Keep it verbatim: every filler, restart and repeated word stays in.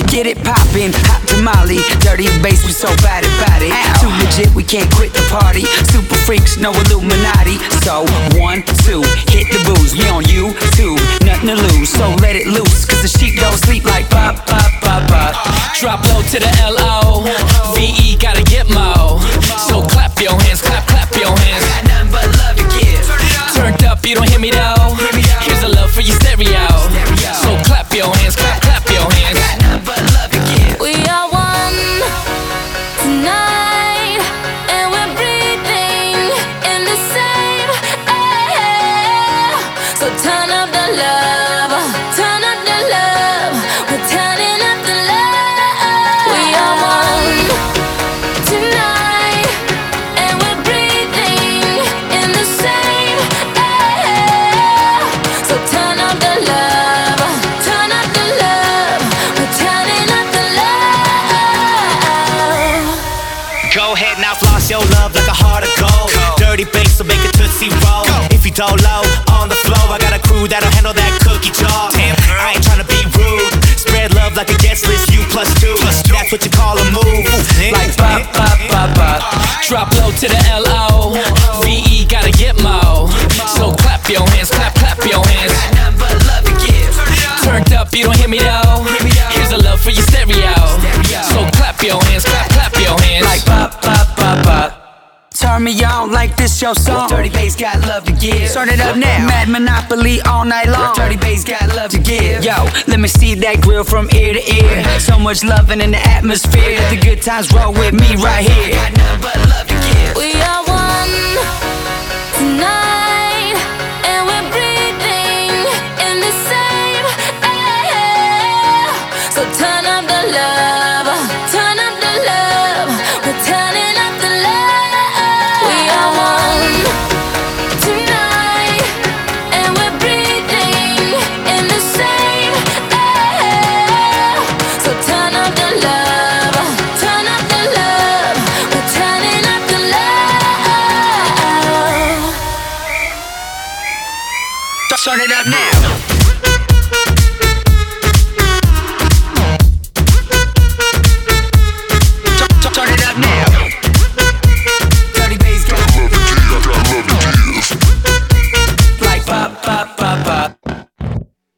Get it poppin', hot tamale, dirty bass, we so bad about it. Too legit, we can't quit the party. Super freaks, no Illuminati. So one, two, hit the booze. We on you too, nothing to lose. So let it loose, cause the sheep don't sleep like pop, pop, pop, pop. Drop low to the L O V E, gotta get mo. So clap your hands, clap, clap your hands. Got nothing but love to give. Turned up, you don't hear me though. Here's a love for your stereo. So clap your hands, clap, clap your hands. Got nothing but love to give. We are one tonight, and we're breathing in the same air. So turn up the love, turn up the love. We're turning up the love. We are one tonight, and we're breathing in the same air. So turn up the love, turn up the love. We're turning up the love. Go ahead now, floss your love like a heart of gold. Dirty bass, so make it tootsie roll. If you don't low, on the floor, I got a crew that'll handle that cookie jar. I ain't tryna be rude. Spread love like a guest list, you plus two. That's what you call a move. Like pop, pop, pop, pop. Drop low to the L O V E, gotta get mo. So clap your hands, clap, clap your hands. Got nothing but love to give. Turned up, you don't hear me though. Here's a love for your stereo. So clap your hands, clap, clap your hands. Like pop, pop, pop, pop. Turn me on like this your song. Dirty bass got love to give. Start it up now. Mad Monopoly all night long. Dirty bass got love to give. Yo, let me see that grill from ear to ear. So much loving in the atmosphere. The good times roll with me right here. Got nothing but love to give. We are one tonight, and we're breathing in the same air. So turn up the love, turn up the love. We're turning up the love. We are one tonight, and we're breathing in the same air. So turn up the love, turn up the love. We're turning up the love. Turn it up now.